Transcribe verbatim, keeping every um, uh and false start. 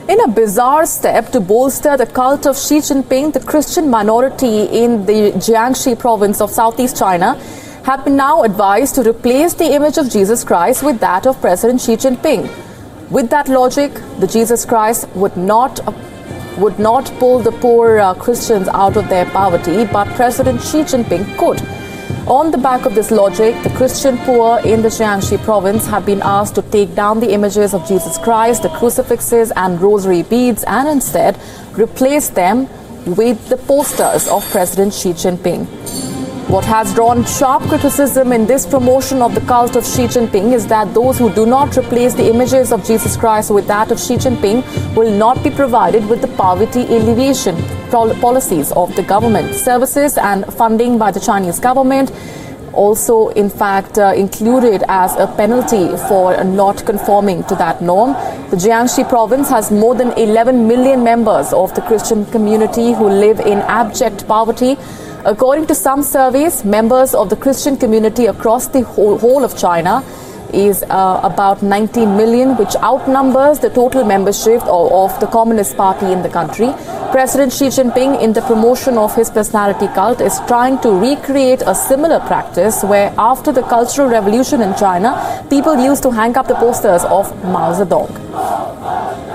In a bizarre step to bolster the cult of Xi Jinping, the Christian minority in the Jiangxi province of southeast China have been now advised to replace the image of Jesus Christ with that of President Xi Jinping. With that logic, the Jesus Christ would not would not pull the poor uh, Christians out of their poverty, but President Xi Jinping could. On the back of this logic, the Christian poor in the Jiangxi province have been asked to take down the images of Jesus Christ, the crucifixes and rosary beads, and instead replace them with the posters of President Xi Jinping. What has drawn sharp criticism in this promotion of the cult of Xi Jinping is that those who do not replace the images of Jesus Christ with that of Xi Jinping will not be provided with the poverty alleviation policies of the government. Services and funding by the Chinese government also, in fact, uh, included as a penalty for not conforming to that norm. The Jiangxi province has more than eleven million members of the Christian community who live in abject poverty. According to some surveys, members of the Christian community across the whole, whole of China is uh, about nineteen million, which outnumbers the total membership of, of the Communist Party in the country. President Xi Jinping, in the promotion of his personality cult, is trying to recreate a similar practice where after the Cultural Revolution in China, people used to hang up the posters of Mao Zedong.